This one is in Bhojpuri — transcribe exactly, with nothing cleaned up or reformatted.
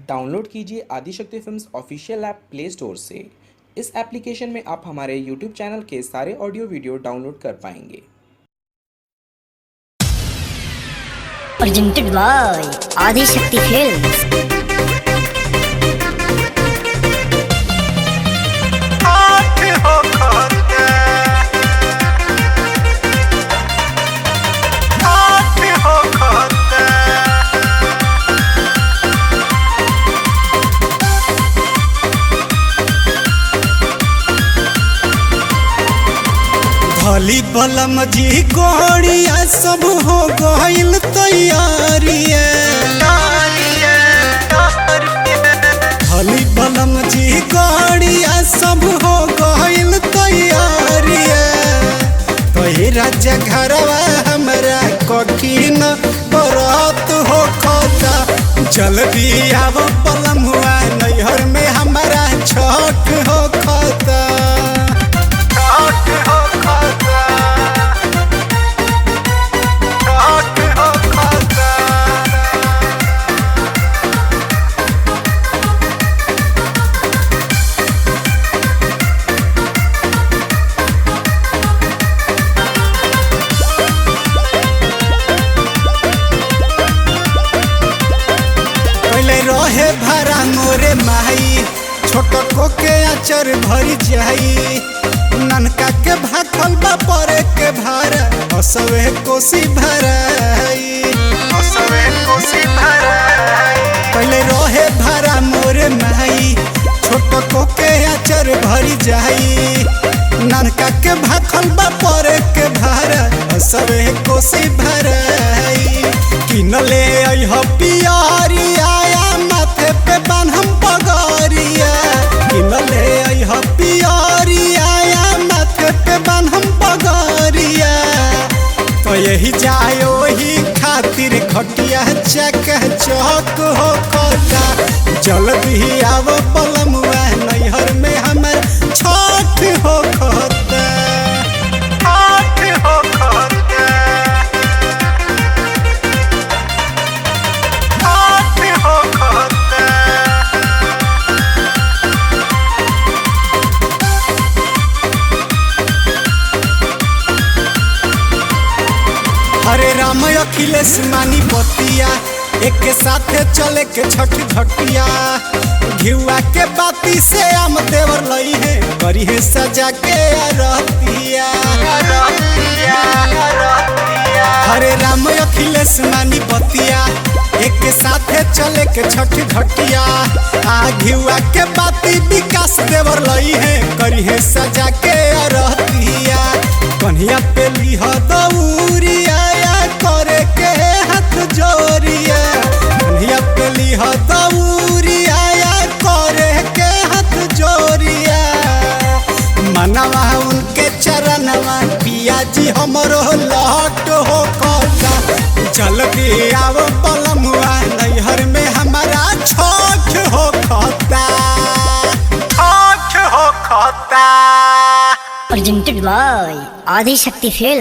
डाउनलोड कीजिए Adishakti films official app play store से। इस एप्लीकेशन में आप हमारे यूट्यूब चैनल के सारे ऑडियो वीडियो डाउनलोड कर पाएंगे। Presented by Adishakti films. भली बलम जी गोड़िया सब हो गइल तैयारिया। भली बलम जी गोड़िया सब हो गइल तैयारिया। कही राजा घरवा हमरा कठिन बरात हो खता। जल्दी आव बलमुआ नैहर में हमारा छठ हो खता। रहे भरा मोरे माई छोट को के आचर भरी जाई। ननका के भाखल बा परे के भारा हसवे कोसी भराई। हसवे कोसी भराई पहले रहे भरा मोरे माई छोट को के आचर भरी जाई। ननका के भाखल बा परे के भारा हसवे कोसी भराई। किनले अइह पियरिया माथे पे बान्हम पगरिया। किनले अइह पियरिया माथे पे बान्हम पगरिया। तो यही जायो ही खातिर खटिया चक चौक हो खता। जल्दी आव बलमुआ नैहर में हमर छठ हो खता। छठ हो खता। हरे राम अखिलेश मानी बतिया एक साथ चले के छठ घटिया। घिउआ के बाती से आम देवर लई है करी है सजा के रहतिया। हरे राम अखिलेश मानी बतिया एक साथ चले के छठ घटिया। आ घिउआ के बाती विकास देवर लई है करी है सजा के रहतिया। कन्हिया पे लिह दौरिया करे के हाथ जोरिया। कन्हिया पे लिह दौरिया करे के हाथ जोरिया। मनवा उनके चरणवा पिया जी हमरो लहट हो खता। जल्दी आव बलमुआ नैहर में हमारा छठ हो खता। छठ हो खता। Presented by Adishakti films.